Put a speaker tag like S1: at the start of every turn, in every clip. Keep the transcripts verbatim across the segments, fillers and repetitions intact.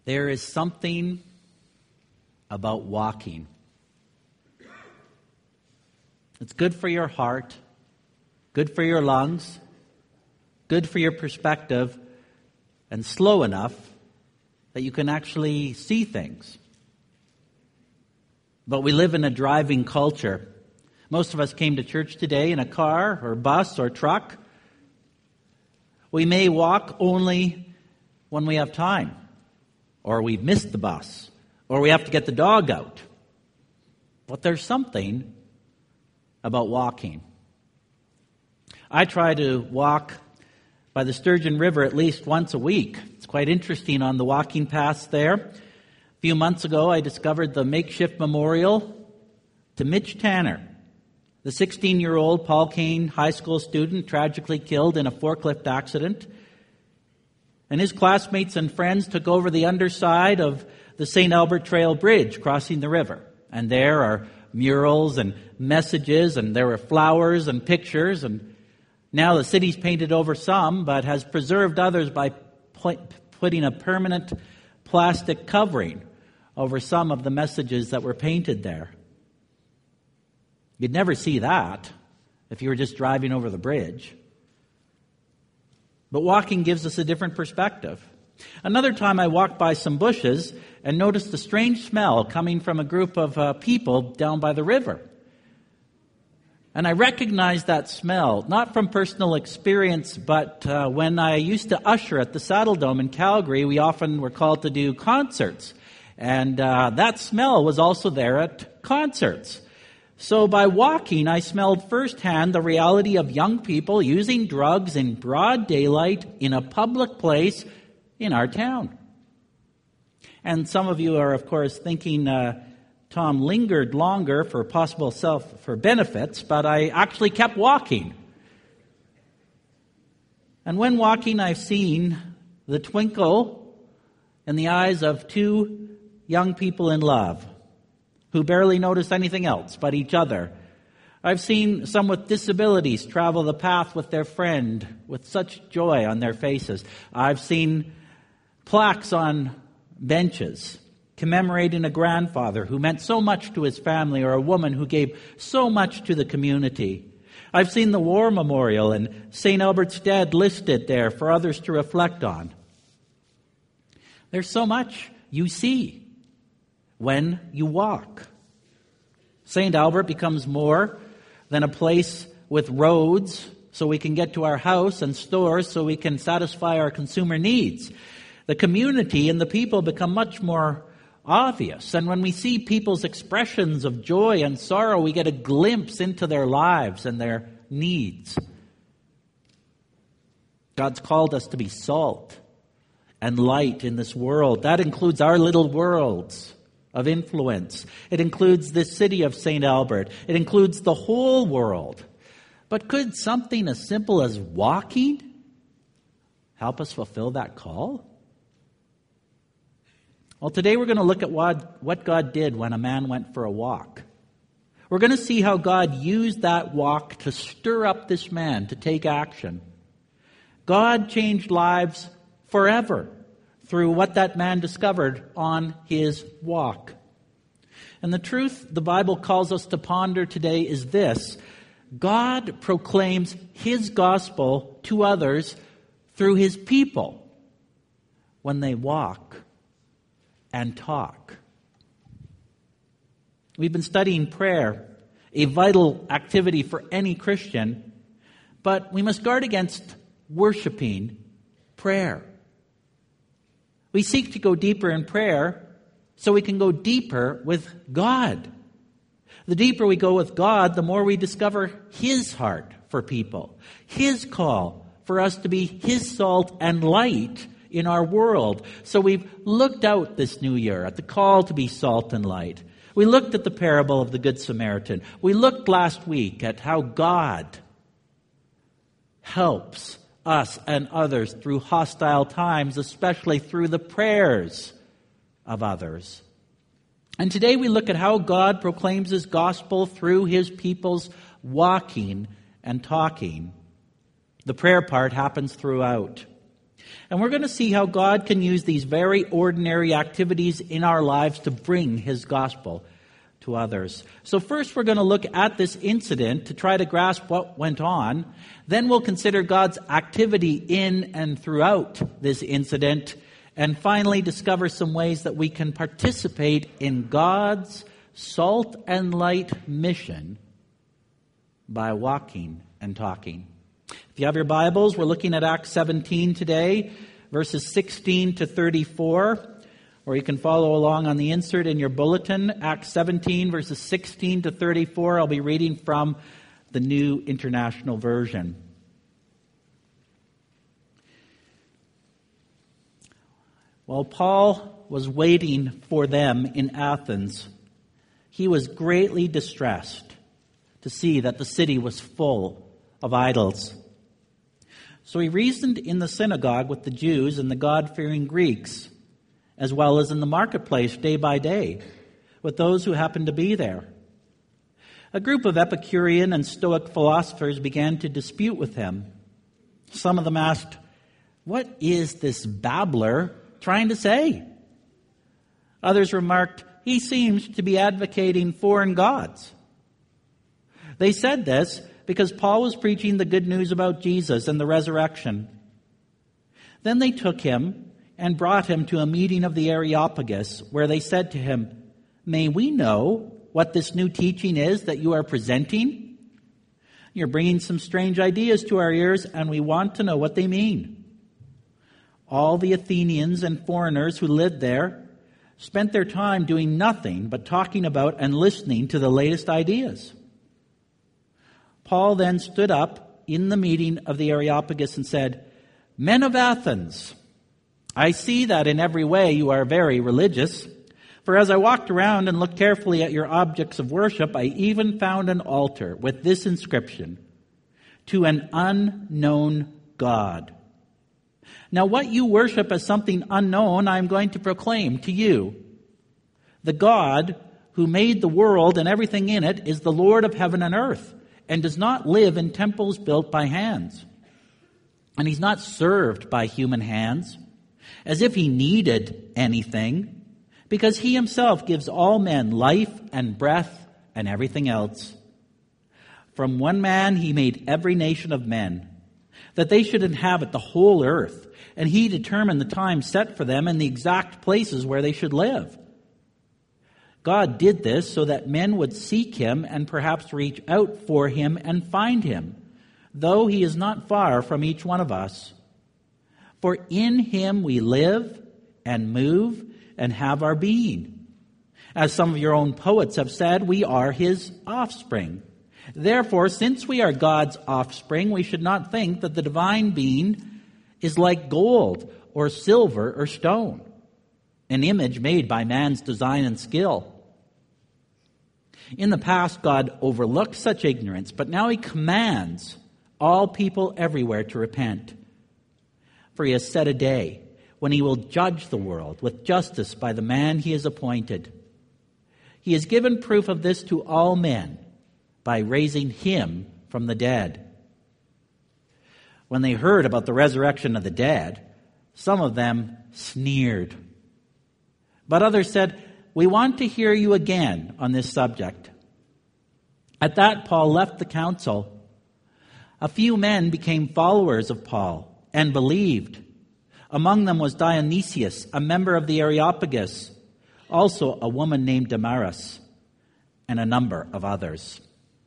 S1: There is something about walking. It's good for your heart, good for your lungs, good for your perspective, and slow enough that you can actually see things. But we live in a driving culture. Most of us came to church today in a car or bus or truck. We may walk only when we have time, or we've missed the bus, or we have to get the dog out. But there's something about walking. I try to walk by the Sturgeon River at least once a week. It's quite interesting on the walking paths there. A few months ago, I discovered the makeshift memorial to Mitch Tanner, the sixteen-year-old Paul Kane high school student tragically killed in a forklift accident. And his classmates and friends took over the underside of the Saint Albert Trail Bridge crossing the river. And there are murals and messages, and there were flowers and pictures. And now the city's painted over some, but has preserved others by putting a permanent plastic covering over some of the messages that were painted there. You'd never see that if you were just driving over the bridge. But walking gives us a different perspective. Another time I walked by some bushes and noticed a strange smell coming from a group of uh, people down by the river. And I recognized that smell, not from personal experience, but uh, when I used to usher at the Saddle Dome in Calgary, we often were called to do concerts. And uh, that smell was also there at concerts. So by walking, I smelled firsthand the reality of young people using drugs in broad daylight in a public place in our town. And some of you are, of course, thinking uh, Tom lingered longer for possible self for benefits, but I actually kept walking. And when walking, I've seen the twinkle in the eyes of two young people in love, who barely notice anything else but each other. I've seen some with disabilities travel the path with their friend with such joy on their faces. I've seen plaques on benches commemorating a grandfather who meant so much to his family, or a woman who gave so much to the community. I've seen the war memorial and Saint Albert's dead listed there for others to reflect on. There's so much you see when you walk. Saint Albert becomes more than a place with roads so we can get to our house and stores so we can satisfy our consumer needs. The community and the people become much more obvious. And when we see people's expressions of joy and sorrow, we get a glimpse into their lives and their needs. God's called us to be salt and light in this world. That includes our little worlds of influence. It includes the city of Saint Albert. It includes the whole world. But could something as simple as walking help us fulfill that call? Well, today we're going to look at what, what God did when a man went for a walk. We're going to see how God used that walk to stir up this man to take action. God changed lives forever through what that man discovered on his walk. And the truth the Bible calls us to ponder today is this: God proclaims his gospel to others through his people when they walk and talk. We've been studying prayer, a vital activity for any Christian, but we must guard against worshiping prayer. We seek to go deeper in prayer so we can go deeper with God. The deeper we go with God, the more we discover his heart for people, his call for us to be his salt and light in our world. So we've looked out this new year at the call to be salt and light. We looked at the parable of the Good Samaritan. We looked last week at how God helps us and others through hostile times, especially through the prayers of others. And today we look at how God proclaims his gospel through his people's walking and talking. The prayer part happens throughout. And we're going to see how God can use these very ordinary activities in our lives to bring his gospel to others. So first we're going to look at this incident to try to grasp what went on. Then we'll consider God's activity in and throughout this incident. And finally discover some ways that we can participate in God's salt and light mission by walking and talking. If you have your Bibles, we're looking at Acts seventeen today, verses sixteen to thirty-four, or you can follow along on the insert in your bulletin. Acts seventeen, verses sixteen to thirty-four. I'll be reading from the New International Version. While Paul was waiting for them in Athens, he was greatly distressed to see that the city was full of idols. So he reasoned in the synagogue with the Jews and the God-fearing Greeks, as well as in the marketplace day by day, with those who happened to be there. A group of Epicurean and Stoic philosophers began to dispute with him. Some of them asked, "What is this babbler trying to say?" Others remarked, "He seems to be advocating foreign gods." They said this because Paul was preaching the good news about Jesus and the resurrection. Then they took him and brought him to a meeting of the Areopagus, where they said to him, "May we know what this new teaching is that you are presenting? You're bringing some strange ideas to our ears, and we want to know what they mean." All the Athenians and foreigners who lived there spent their time doing nothing but talking about and listening to the latest ideas. Paul then stood up in the meeting of the Areopagus and said, "Men of Athens, I see that in every way you are very religious. For as I walked around and looked carefully at your objects of worship, I even found an altar with this inscription, 'To an unknown God.' Now what you worship as something unknown, I am going to proclaim to you. The God who made the world and everything in it is the Lord of heaven and earth, and does not live in temples built by hands. And he's not served by human hands, as if he needed anything, because he himself gives all men life and breath and everything else. From one man he made every nation of men, that they should inhabit the whole earth, and he determined the time set for them and the exact places where they should live. God did this so that men would seek him and perhaps reach out for him and find him, though he is not far from each one of us. For in him we live and move and have our being. As some of your own poets have said, we are his offspring. Therefore, since we are God's offspring, we should not think that the divine being is like gold or silver or stone, an image made by man's design and skill. In the past, God overlooked such ignorance, but now he commands all people everywhere to repent. For he has set a day when he will judge the world with justice by the man he has appointed. He has given proof of this to all men by raising him from the dead." When they heard about the resurrection of the dead, some of them sneered. But others said, "We want to hear you again on this subject." At that, Paul left the council. A few men became followers of Paul and believed. Among them was Dionysius, a member of the Areopagus, also a woman named Damaris, and a number of others.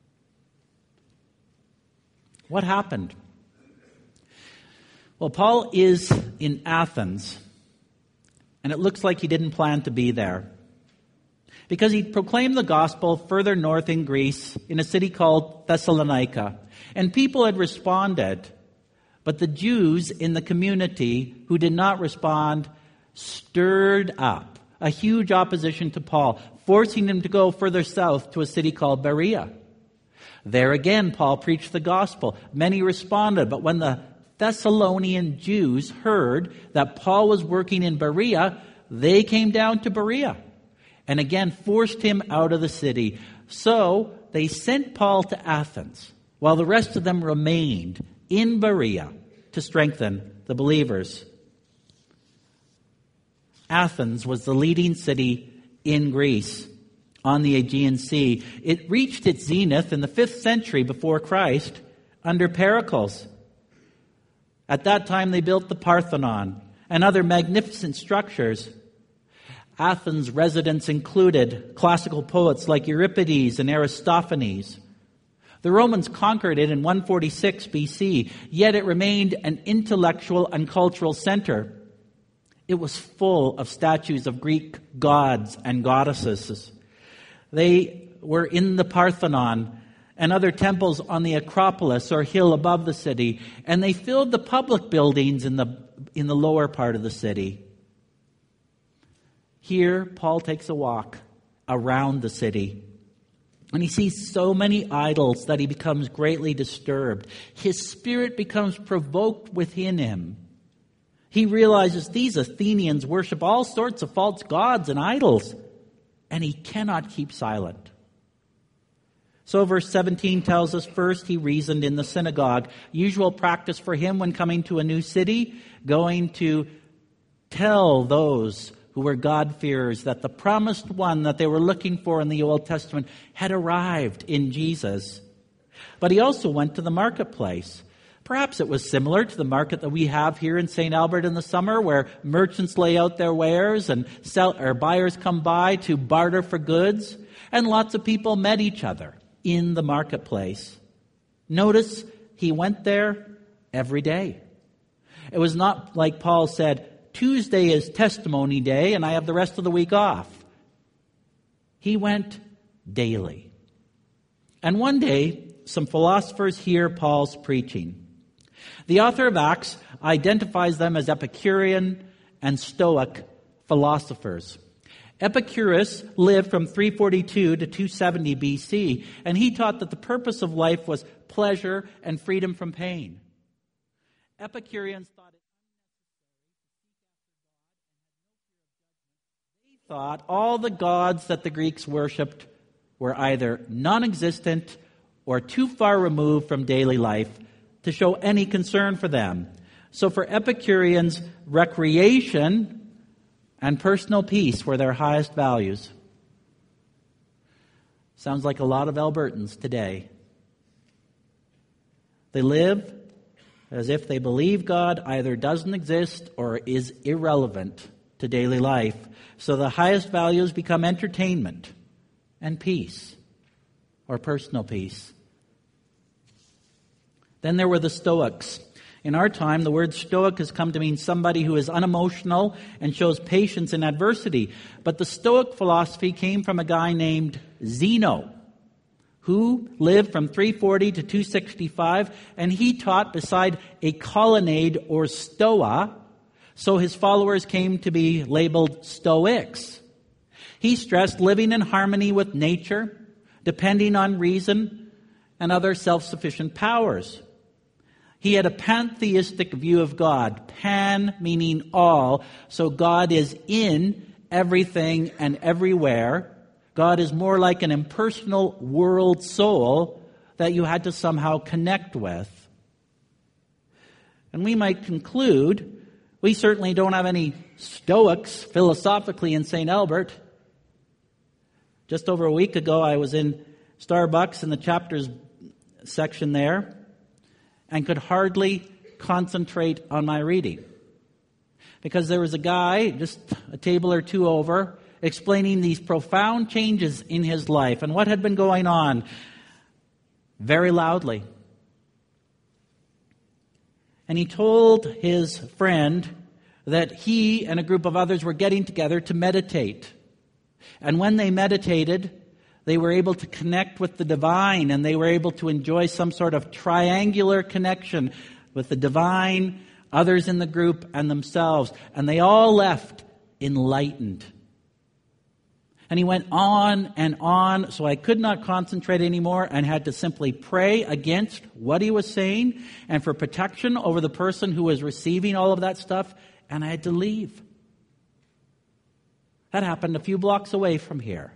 S1: What happened? Well, Paul is in Athens, and it looks like he didn't plan to be there, because he proclaimed the gospel further north in Greece in a city called Thessalonica, and people had responded, but the Jews in the community who did not respond stirred up a huge opposition to Paul, forcing him to go further south to a city called Berea. There again, Paul preached the gospel. Many responded, but when the Thessalonian Jews heard that Paul was working in Berea, they came down to Berea and again forced him out of the city. So they sent Paul to Athens, while the rest of them remained in Berea to strengthen the believers. Athens was the leading city in Greece on the Aegean Sea. It reached its zenith in the fifth century before Christ under Pericles. At that time, they built the Parthenon and other magnificent structures. Athens' residents included classical poets like Euripides and Aristophanes. The Romans conquered it in one forty-six B C, yet it remained an intellectual and cultural center. It was full of statues of Greek gods and goddesses. They were in the Parthenon and other temples on the Acropolis or hill above the city, and they filled the public buildings in the in the lower part of the city. Here, Paul takes a walk around the city, and he sees so many idols that he becomes greatly disturbed. His spirit becomes provoked within him. He realizes these Athenians worship all sorts of false gods and idols, and he cannot keep silent. So verse seventeen tells us, first he reasoned in the synagogue. Usual practice for him when coming to a new city, going to tell those who were God-fearers that the promised one that they were looking for in the Old Testament had arrived in Jesus. But he also went to the marketplace. Perhaps it was similar to the market that we have here in Saint Albert in the summer, where merchants lay out their wares and sell, or buyers come by to barter for goods, and lots of people met each other in the marketplace. Notice he went there every day. It was not like Paul said, Tuesday is testimony day and I have the rest of the week off. He went daily. And one day, some philosophers hear Paul's preaching. The author of Acts identifies them as Epicurean and Stoic philosophers. Epicurus lived from three forty-two to two seventy B C, and he taught that the purpose of life was pleasure and freedom from pain. Epicureans thought it unnecessary to seek after God. They thought all the gods that the Greeks worshipped were either non-existent or too far removed from daily life to show any concern for them. So for Epicureans, recreation and personal peace were their highest values. Sounds like a lot of Albertans today. They live as if they believe God either doesn't exist or is irrelevant to daily life. So the highest values become entertainment and peace, or personal peace. Then there were the Stoics. In our time, the word Stoic has come to mean somebody who is unemotional and shows patience in adversity. But the Stoic philosophy came from a guy named Zeno, who lived from three forty to two sixty-five, and he taught beside a colonnade or stoa, so his followers came to be labeled Stoics. He stressed living in harmony with nature, depending on reason and other self-sufficient powers. He had a pantheistic view of God, pan meaning all, so God is in everything and everywhere. God is more like an impersonal world soul that you had to somehow connect with. And we might conclude, we certainly don't have any Stoics philosophically in Saint Albert. Just over a week ago, I was in Starbucks in the chapters section there, and could hardly concentrate on my reading. Because there was a guy, just a table or two over, explaining these profound changes in his life and what had been going on very loudly. And he told his friend that he and a group of others were getting together to meditate. And when they meditated, they were able to connect with the divine, and they were able to enjoy some sort of triangular connection with the divine, others in the group, and themselves. And they all left enlightened. And he went on and on, so I could not concentrate anymore and had to simply pray against what he was saying and for protection over the person who was receiving all of that stuff, and I had to leave. That happened a few blocks away from here.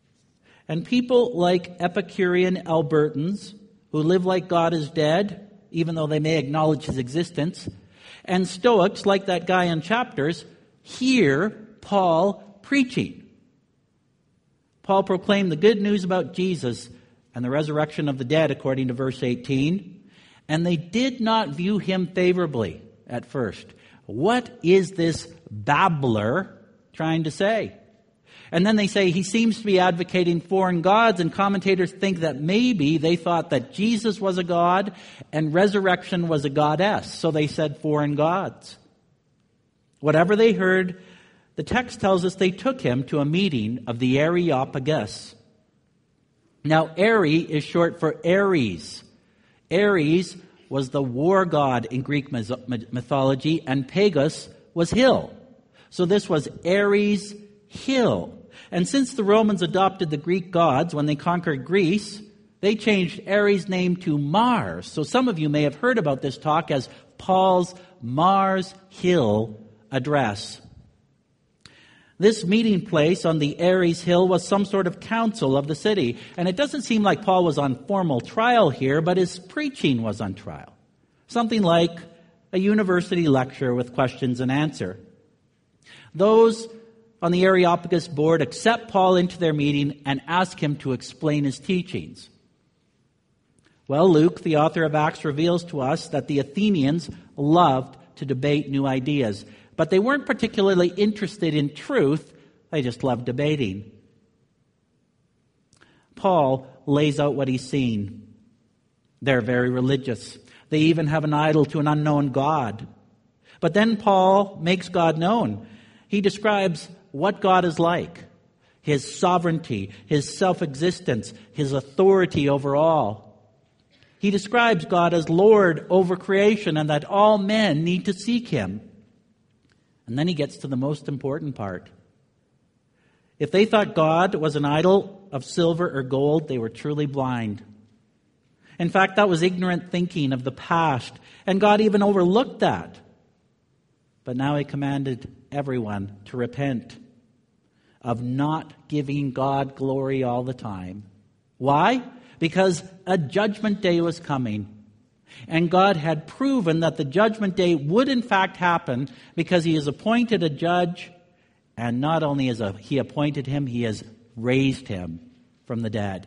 S1: And people like Epicurean Albertans, who live like God is dead, even though they may acknowledge his existence. And Stoics, like that guy in Chapters, hear Paul preaching. Paul proclaimed the good news about Jesus and the resurrection of the dead, according to verse eighteen, and they did not view him favorably at first. What is this babbler trying to say? And then they say he seems to be advocating foreign gods, and commentators think that maybe they thought that Jesus was a god and resurrection was a goddess, so they said foreign gods. Whatever they heard, the text tells us they took him to a meeting of the Areopagus. Now, Eri is short for Ares. Ares was the war god in Greek mythology, and Pagus was hill. So this was Ares' hill. And since the Romans adopted the Greek gods when they conquered Greece, they changed Ares' name to Mars. So some of you may have heard about this talk as Paul's Mars Hill address. This meeting place on the Ares Hill was some sort of council of the city. And it doesn't seem like Paul was on formal trial here, but his preaching was on trial. Something like a university lecture with questions and answer. Those on the Areopagus board accept Paul into their meeting and ask him to explain his teachings. Well, Luke, the author of Acts, reveals to us that the Athenians loved to debate new ideas, but they weren't particularly interested in truth. They just loved debating. Paul lays out what he's seen. They're very religious. They even have an idol to an unknown God. But then Paul makes God known. He describes what God is like, his sovereignty, his self-existence, his authority over all. He describes God as Lord over creation and that all men need to seek him. And then he gets to the most important part. If they thought God was an idol of silver or gold, they were truly blind. In fact, that was ignorant thinking of the past, and God even overlooked that. But now he commanded everyone to repent of not giving God glory all the time. Why? Because a judgment day was coming. And God had proven that the judgment day would in fact happen because he has appointed a judge, and not only has he appointed him, he has raised him from the dead.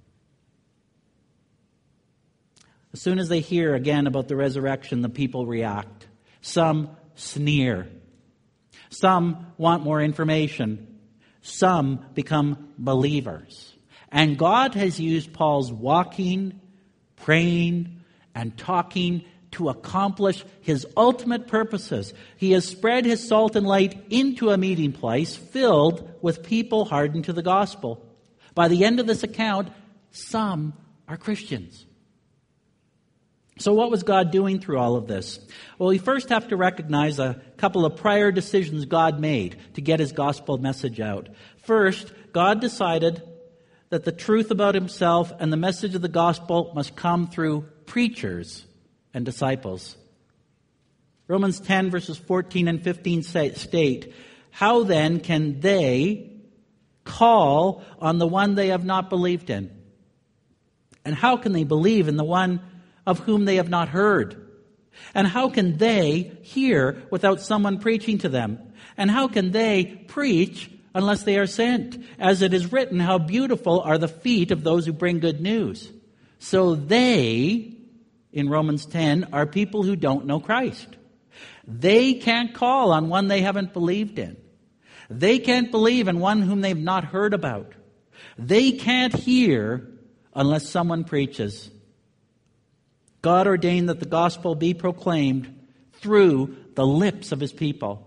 S1: As soon as they hear again about the resurrection, the people react. Some sneer. Some want more information. Some become believers. And God has used Paul's walking, praying, and talking to accomplish his ultimate purposes. He has spread his salt and light into a meeting place filled with people hardened to the gospel. By the end of this account, some are Christians. So what was God doing through all of this? Well, we first have to recognize a couple of prior decisions God made to get his gospel message out. First, God decided that the truth about himself and the message of the gospel must come through preachers and disciples. Romans ten verses fourteen and fifteen state, "How then can they call on the one they have not believed in? And how can they believe in the one of whom they have not heard? And how can they hear without someone preaching to them? And how can they preach unless they are sent? As it is written, how beautiful are the feet of those who bring good news." So they, in Romans ten, are people who don't know Christ. They can't call on one they haven't believed in. They can't believe in one whom they've not heard about. They can't hear unless someone preaches. God ordained that the gospel be proclaimed through the lips of his people.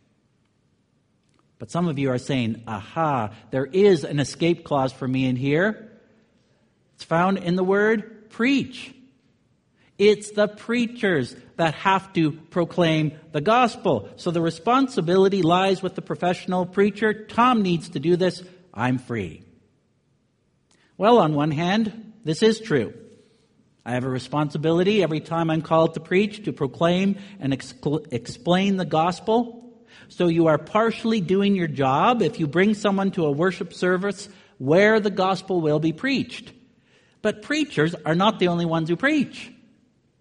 S1: But some of you are saying, aha, there is an escape clause for me in here. It's found in the word preach. It's the preachers that have to proclaim the gospel. So the responsibility lies with the professional preacher. Tom needs to do this. I'm free. Well, on one hand, this is true. I have a responsibility every time I'm called to preach, to proclaim and excl- explain the gospel. So you are partially doing your job if you bring someone to a worship service where the gospel will be preached. But preachers are not the only ones who preach.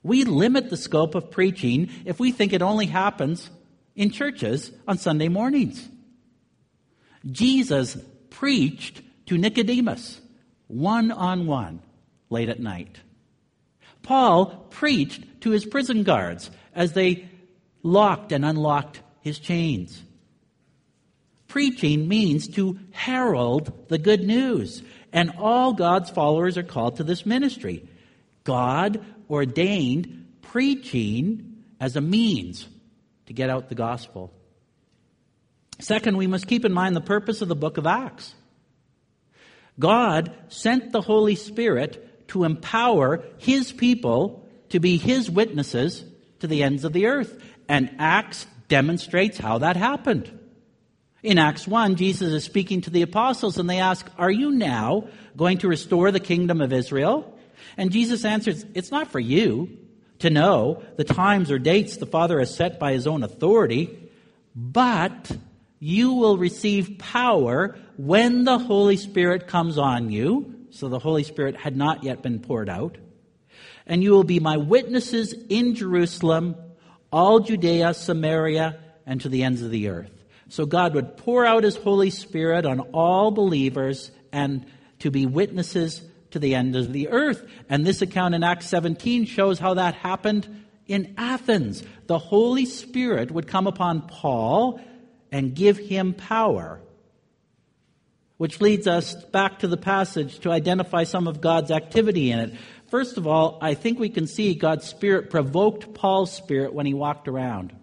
S1: We limit the scope of preaching if we think it only happens in churches on Sunday mornings. Jesus preached to Nicodemus one-on-one late at night. Paul preached to his prison guards as they locked and unlocked his chains. Preaching means to herald the good news, and all God's followers are called to this ministry. God ordained preaching as a means to get out the gospel. Second, we must keep in mind the purpose of the book of Acts. God sent the Holy Spirit to empower His people to be His witnesses to the ends of the earth. And Acts demonstrates how that happened. In Acts one, Jesus is speaking to the apostles and they ask, "Are you now going to restore the kingdom of Israel?" And Jesus answers, "It's not for you to know the times or dates the Father has set by His own authority, but you will receive power when the Holy Spirit comes on you." So the Holy Spirit had not yet been poured out. "And you will be my witnesses in Jerusalem, all Judea, Samaria, and to the ends of the earth." So God would pour out His Holy Spirit on all believers and to be witnesses to the end of the earth. And this account in Acts seventeen shows how that happened in Athens. The Holy Spirit would come upon Paul and give him power. Which leads us back to the passage to identify some of God's activity in it. First of all, I think we can see God's Spirit provoked Paul's spirit when he walked around.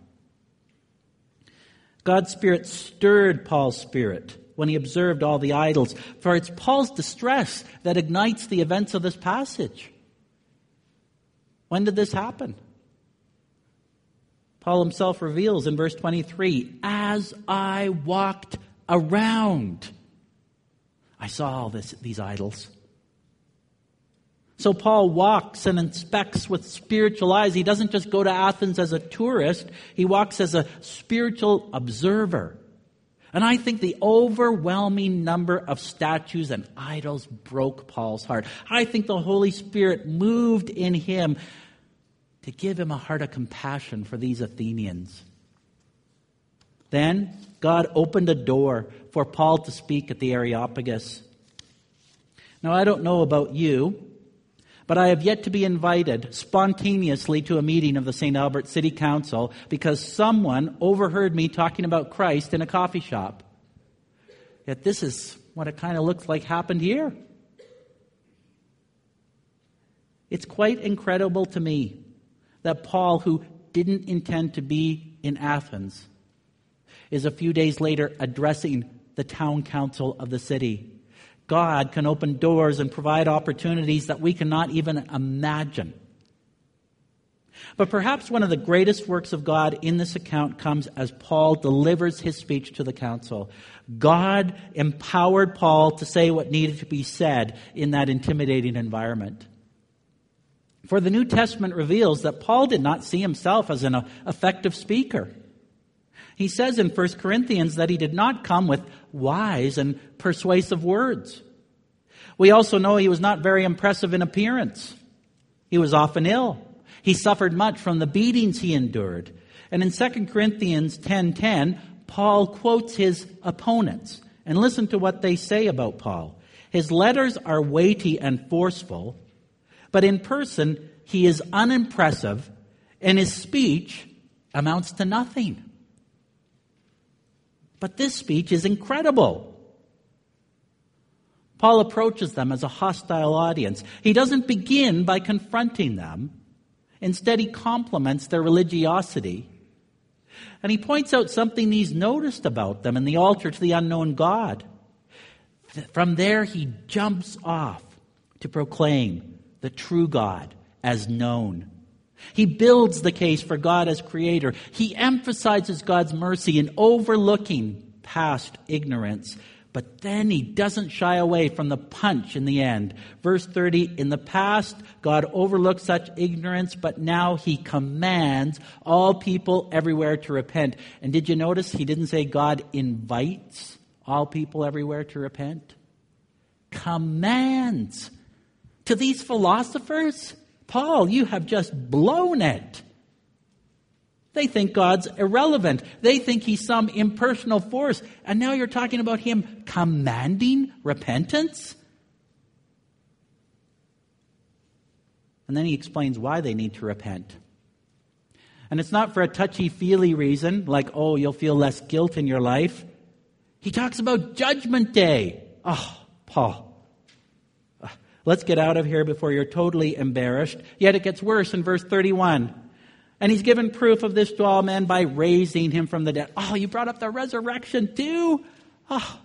S1: God's Spirit stirred Paul's spirit when he observed all the idols, for it's Paul's distress that ignites the events of this passage. When did this happen? Paul himself reveals in verse twenty-three, "As I walked around, I saw all this, these idols." So Paul walks and inspects with spiritual eyes. He doesn't just go to Athens as a tourist. He walks as a spiritual observer. And I think the overwhelming number of statues and idols broke Paul's heart. I think the Holy Spirit moved in him to give him a heart of compassion for these Athenians. Then God opened a door for Paul to speak at the Areopagus. Now, I don't know about you, but I have yet to be invited spontaneously to a meeting of the Saint Albert City Council because someone overheard me talking about Christ in a coffee shop. Yet this is what it kind of looks like happened here. It's quite incredible to me that Paul, who didn't intend to be in Athens, is a few days later addressing the town council of the city. God can open doors and provide opportunities that we cannot even imagine. But perhaps one of the greatest works of God in this account comes as Paul delivers his speech to the council. God empowered Paul to say what needed to be said in that intimidating environment. For the New Testament reveals that Paul did not see himself as an effective speaker. He says in First Corinthians that he did not come with wise and persuasive words. We also know he was not very impressive in appearance. He was often ill. He suffered much from the beatings he endured. And in Second Corinthians ten ten, Paul quotes his opponents. And listen to what they say about Paul. His letters are weighty and forceful, but in person he is unimpressive, and his speech amounts to nothing. But this speech is incredible. Paul approaches them as a hostile audience. He doesn't begin by confronting them. Instead, he compliments their religiosity. And he points out something he's noticed about them in the altar to the unknown God. From there, he jumps off to proclaim the true God as known. He builds the case for God as creator. He emphasizes God's mercy in overlooking past ignorance. But then he doesn't shy away from the punch in the end. Verse thirty, in the past, God overlooked such ignorance, but now he commands all people everywhere to repent. And did you notice he didn't say God invites all people everywhere to repent? Commands. To these philosophers, Paul, you have just blown it. They think God's irrelevant. They think he's some impersonal force. And now you're talking about him commanding repentance? And then he explains why they need to repent. And it's not for a touchy-feely reason, like, oh, you'll feel less guilt in your life. He talks about Judgment Day. Oh, Paul. Let's get out of here before you're totally embarrassed. Yet it gets worse in verse thirty-one. And he's given proof of this to all men by raising him from the dead. Oh, you brought up the resurrection too? Oh.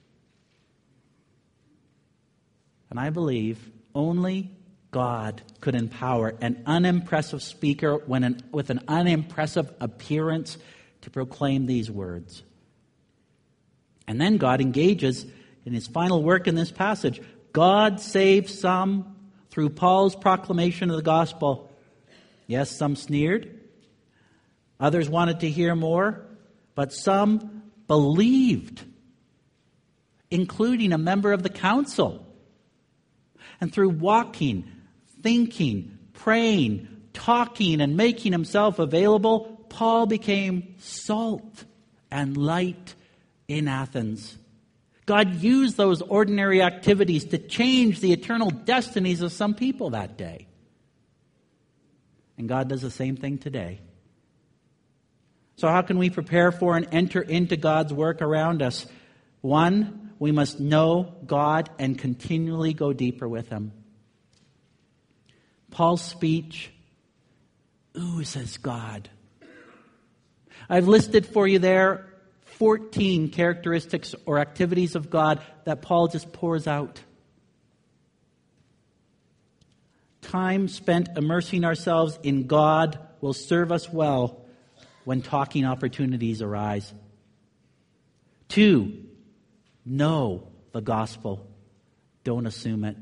S1: And I believe only God could empower an unimpressive speaker when an, with an unimpressive appearance to proclaim these words. And then God engages in his final work in this passage. God saved some through Paul's proclamation of the gospel. Yes, some sneered. Others wanted to hear more. But some believed, including a member of the council. And through walking, thinking, praying, talking, and making himself available, Paul became salt and light in Athens. God used those ordinary activities to change the eternal destinies of some people that day. And God does the same thing today. So how can we prepare for and enter into God's work around us? One, we must know God and continually go deeper with him. Paul's speech oozes God. I've listed for you there fourteen characteristics or activities of God that Paul just pours out. Time spent immersing ourselves in God will serve us well when talking opportunities arise. Two, know the gospel. Don't assume it.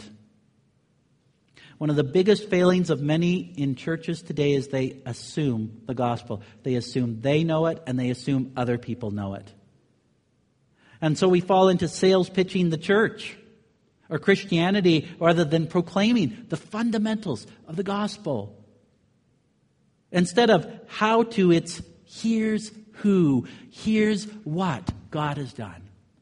S1: One of the biggest failings of many in churches today is they assume the gospel. They assume they know it, and they assume other people know it. And so we fall into sales pitching the church or Christianity rather than proclaiming the fundamentals of the gospel. Instead of how to, it's here's who, here's what God has done.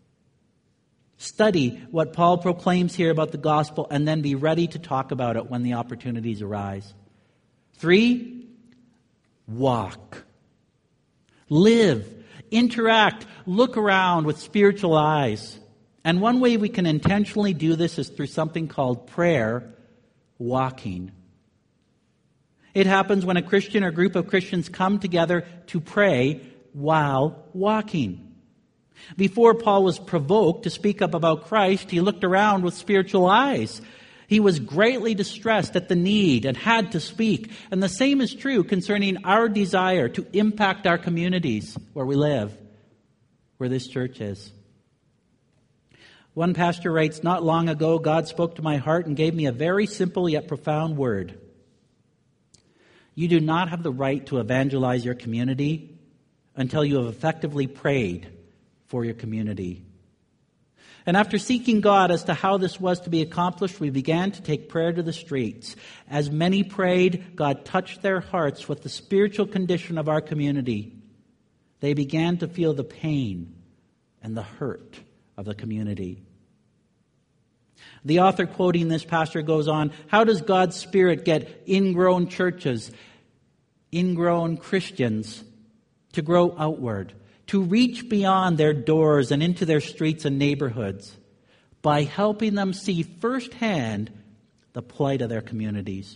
S1: Study what Paul proclaims here about the gospel and then be ready to talk about it when the opportunities arise. Three, walk. Live, interact, look around with spiritual eyes. And one way we can intentionally do this is through something called prayer walking. It happens when a Christian or group of Christians come together to pray while walking. Before Paul was provoked to speak up about Christ, he looked around with spiritual eyes. He was greatly distressed at the need and had to speak. And the same is true concerning our desire to impact our communities where we live, where this church is. One pastor writes, "Not long ago, God spoke to my heart and gave me a very simple yet profound word. You do not have the right to evangelize your community until you have effectively prayed for your community." And after seeking God as to how this was to be accomplished, we began to take prayer to the streets. As many prayed, God touched their hearts with the spiritual condition of our community. They began to feel the pain and the hurt of the community. The author quoting this pastor goes on, how does God's Spirit get ingrown churches, ingrown Christians to grow outward, to reach beyond their doors and into their streets and neighborhoods? By helping them see firsthand the plight of their communities.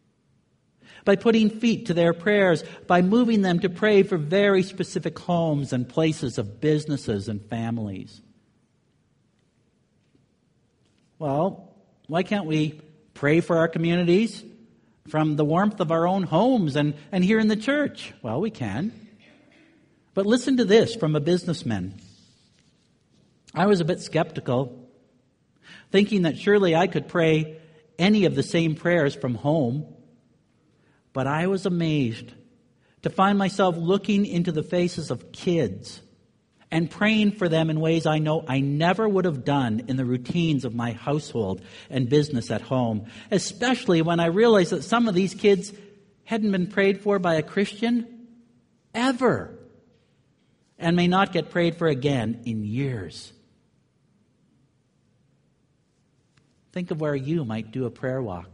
S1: By putting feet to their prayers, by moving them to pray for very specific homes and places of businesses and families. Well, why can't we pray for our communities from the warmth of our own homes and, and here in the church? Well, we can. But listen to this from a businessman. I was a bit skeptical, thinking that surely I could pray any of the same prayers from home. But I was amazed to find myself looking into the faces of kids and praying for them in ways I know I never would have done in the routines of my household and business at home, especially when I realized that some of these kids hadn't been prayed for by a Christian ever and may not get prayed for again in years. Think of where you might do a prayer walk.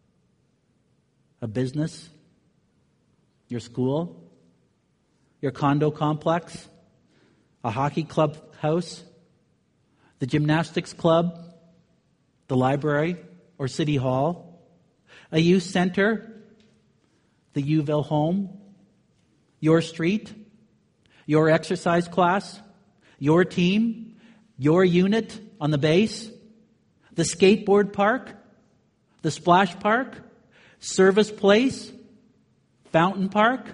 S1: A business, your school, your condo complex, a hockey club house, the gymnastics club, the library or city hall, a youth center, the Uville home, your street, your exercise class, your team, your unit on the base, the skateboard park, the splash park, service place, fountain park.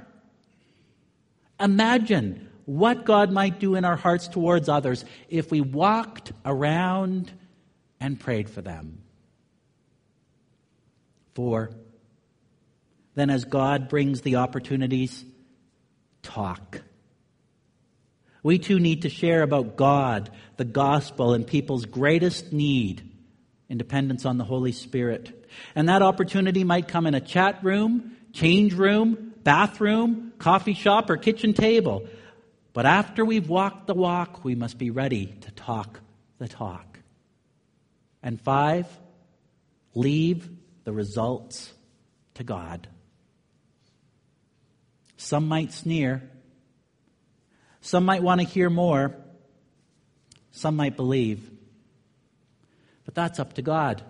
S1: Imagine what God might do in our hearts towards others if we walked around and prayed for them. For then as God brings the opportunities, talk. We too need to share about God, the gospel, and people's greatest need, in dependence on the Holy Spirit. And that opportunity might come in a chat room, change room, bathroom, coffee shop, or kitchen table. But after we've walked the walk, we must be ready to talk the talk. And five, leave the results to God. Some might sneer. Some might want to hear more. Some might believe. But that's up to God.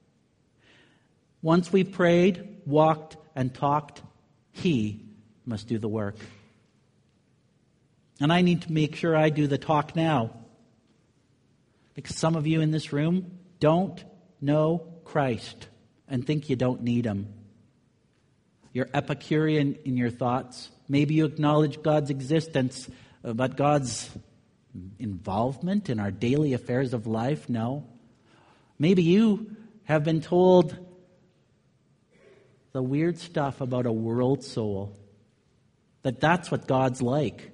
S1: Once we've prayed, walked, and talked, He must do the work. And I need to make sure I do the talk now. Because some of you in this room don't know Christ and think you don't need Him. You're Epicurean in your thoughts. Maybe you acknowledge God's existence, but God's involvement in our daily affairs of life, no. Maybe you have been told the weird stuff about a world soul, that that's what God's like.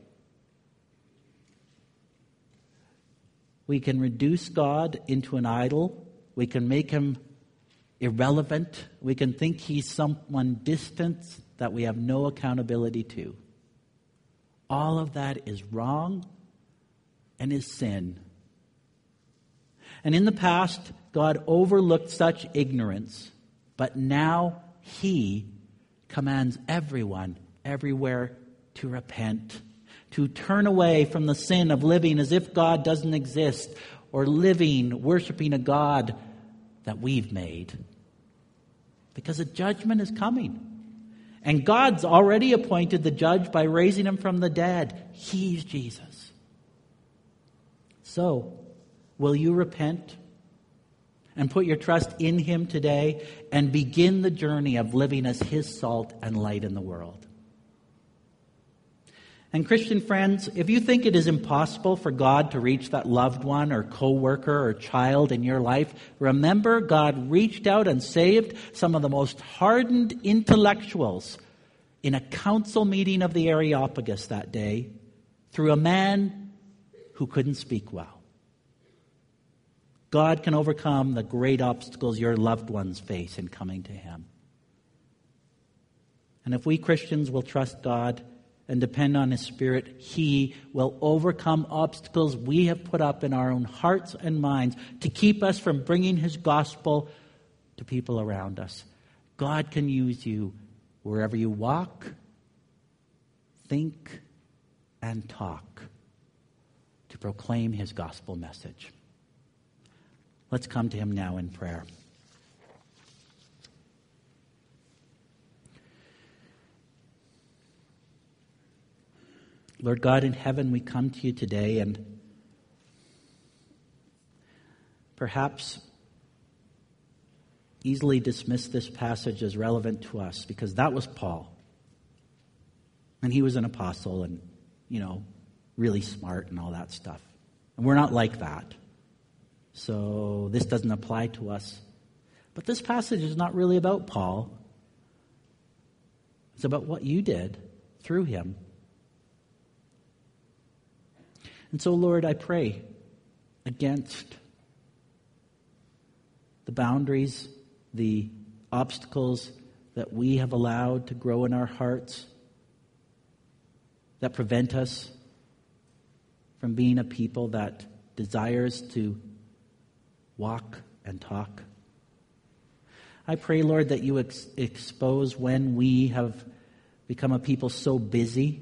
S1: We can reduce God into an idol. We can make Him irrelevant. We can think He's someone distant that we have no accountability to. All of that is wrong and is sin. And in the past, God overlooked such ignorance, but now He commands everyone, everywhere, to repent, to turn away from the sin of living as if God doesn't exist, or living, worshiping a God that we've made. Because a judgment is coming. And God's already appointed the judge by raising Him from the dead. He's Jesus. So, will you repent and put your trust in Him today and begin the journey of living as His salt and light in the world? And Christian friends, if you think it is impossible for God to reach that loved one or co-worker or child in your life, remember God reached out and saved some of the most hardened intellectuals in a council meeting of the Areopagus that day through a man who couldn't speak well. God can overcome the great obstacles your loved ones face in coming to Him. And if we Christians will trust God and depend on His Spirit, He will overcome obstacles we have put up in our own hearts and minds to keep us from bringing His gospel to people around us. God can use you wherever you walk, think, and talk to proclaim His gospel message. Let's come to Him now in prayer. Lord God in heaven, we come to You today, and perhaps easily dismiss this passage as relevant to us, because that was Paul. And he was an apostle and, you know, really smart and all that stuff. And we're not like that. So this doesn't apply to us. But this passage is not really about Paul. It's about what You did through him. And so, Lord, I pray against the boundaries, the obstacles that we have allowed to grow in our hearts that prevent us from being a people that desires to walk and talk. I pray, Lord, that you ex- expose when we have become a people so busy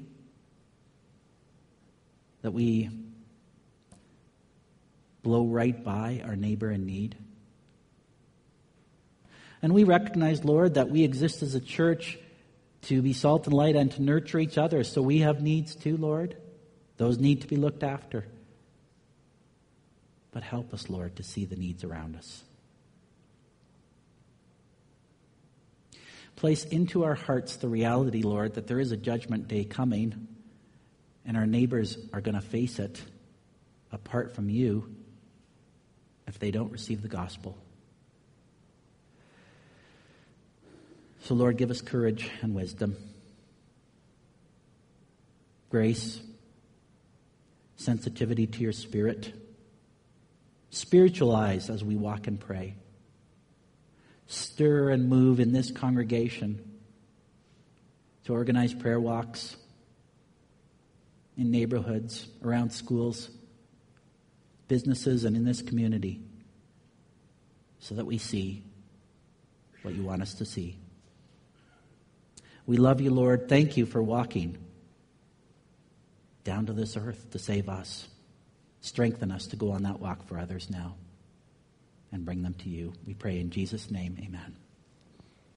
S1: that we blow right by our neighbor in need. And we recognize, Lord, that we exist as a church to be salt and light and to nurture each other. So we have needs too, Lord. Those need to be looked after. But help us, Lord, to see the needs around us. Place into our hearts the reality, Lord, that there is a judgment day coming, and our neighbors are going to face it apart from you if they don't receive the gospel. So, Lord, give us courage and wisdom, grace, sensitivity to your Spirit, spiritual eyes as we walk and pray. Stir and move in this congregation to organize prayer walks in neighborhoods, around schools, businesses, and in this community so that we see what you want us to see. We love you, Lord. Thank you for walking down to this earth to save us. Strengthen us to go on that walk for others now and bring them to you. We pray in Jesus' name, amen.